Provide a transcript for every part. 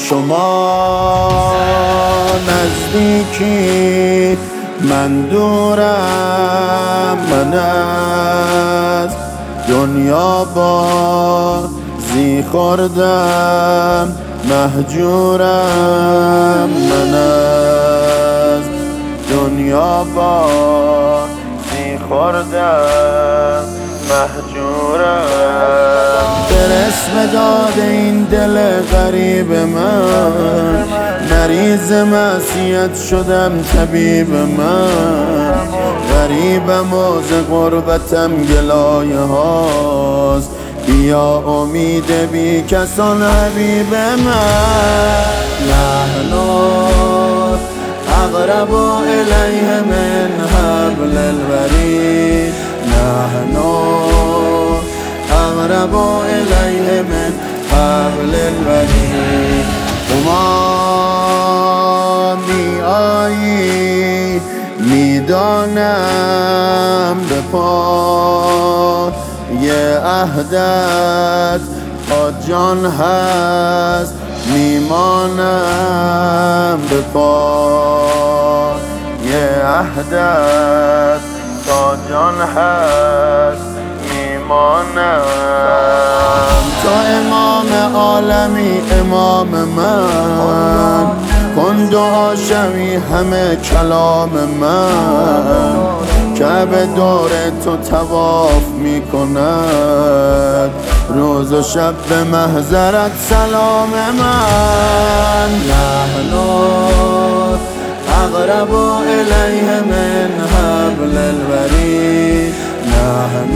شما نزدیکی من دورم، من از دنیا بازی خوردم مهجورم، من از دنیا بازی خوردم مهجورم. برسم داد این دل غریب من، مریض معصیت شدم طبیب من. غریبم و ز غربتم گلایه هاست، بیا امید بی کسان حبیب من. نحن اقرب الیه من حبل الورید، نحن اقرب الیه من حبل الورید. شما می آیی میدانم به پای عهدت تا جان هست میمانم، به پای عهدت تا جان هست میمانم. تا امام عالمی امام من، کن دعا شوی همه کلام من. کعبه دور تو طواف می کند، روز و شب به محضرت سلام من. نحن اقرب الیه من حبل الورید، نحن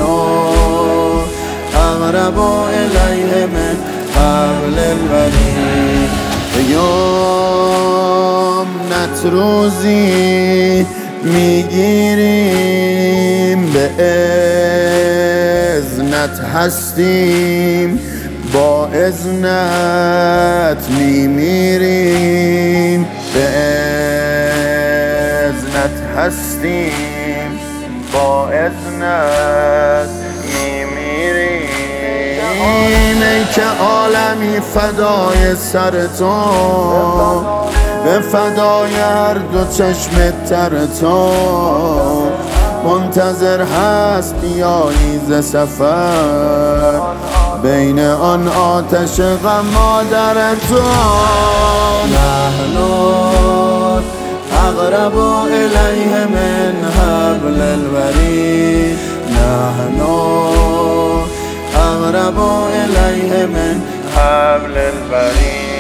اقرب الیه من حبل الورید. یمنت روزی میگیریم، به اذنت هستیم، با اذنت میمیریم. به اذنت هستیم، با اذنت میمیریم. ای که عالمی فدای سر تو، به فدای هر دو چشم تر تو. منتظر هست بیایی ز سفر، بین آن آتش غم مادر تو. نحن اقرب الیه من حبل الورید، نحن اقرب الیه من حبل الورید.